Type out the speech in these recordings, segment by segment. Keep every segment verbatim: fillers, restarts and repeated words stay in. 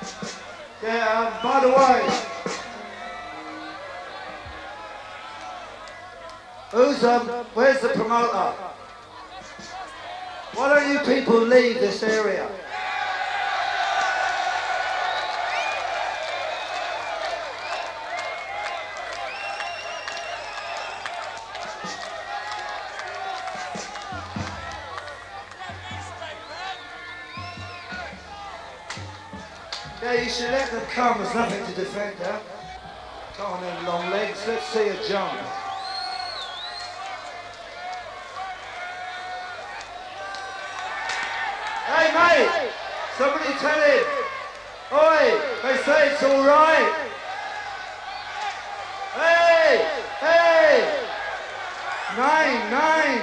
Yeah, um, by the way, who's um, where's the promoter? Why don't you people leave this area? Yeah, you should let them come. There's nothing to defend, huh? Come on them long legs. Let's see a jump. Hey, mate! Somebody tell him. Oi! They say it's all right. Hey! Hey! Nine, nine!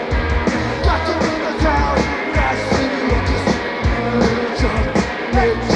Let's